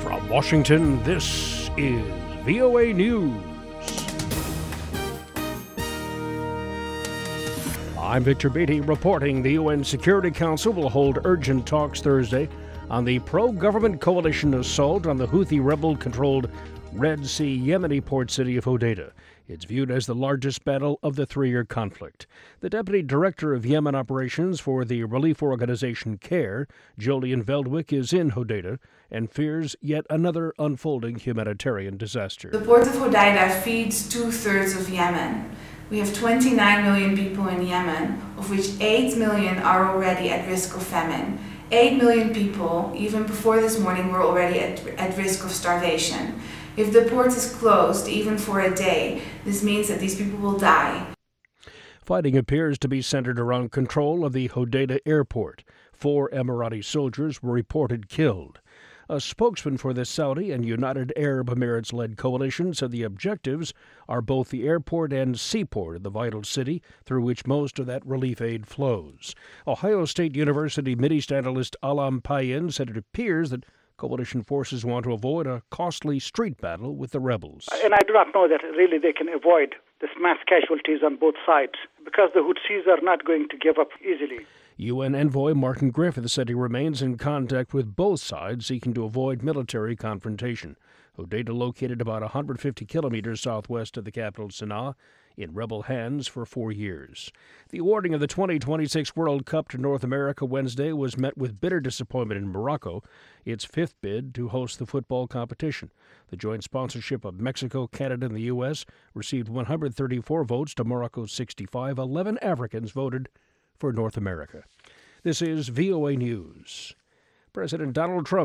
From Washington, this is VOA News. I'm Victor Beatty reporting the UN Security Council will hold urgent talks Thursday on the pro-government coalition assault on the Houthi rebel-controlled Red Sea Yemeni port city of Hodeidah. It's viewed as the largest battle of the three-year conflict. The deputy director of Yemen operations for the relief organization CARE, Jolyon Veldwick, is in Hodeidah and fears yet another unfolding humanitarian disaster. The port of Hodeidah feeds two-thirds of Yemen. We have 29 million people in Yemen, of which 8 million are already at risk of famine. 8 million people, even before this morning, were already at risk of starvation. If the port is closed, even for a day, this means that these people will die. Fighting appears to be centered around control of the Hodeidah airport. 4 Emirati soldiers were reported killed. A spokesman for the Saudi and United Arab Emirates-led coalition said the objectives are both the airport and seaport of the vital city through which most of that relief aid flows. Ohio State University Mideast analyst Alam Payen said it appears that coalition forces want to avoid a costly street battle with the rebels. And I do not know that really they can avoid this mass casualties on both sides because the Houthis are not going to give up easily. UN envoy Martin Griffiths said he remains in contact with both sides, seeking to avoid military confrontation. Hodeidah, located about 150 kilometers southwest of the capital Sana'a, in rebel hands for 4 years. The awarding of the 2026 World Cup to North America Wednesday was met with bitter disappointment in Morocco, its 5th bid to host the football competition. The joint sponsorship of Mexico, Canada, and the U.S. received 134 votes to Morocco's 65. 11 Africans voted for North America. This is VOA News. President Donald Trump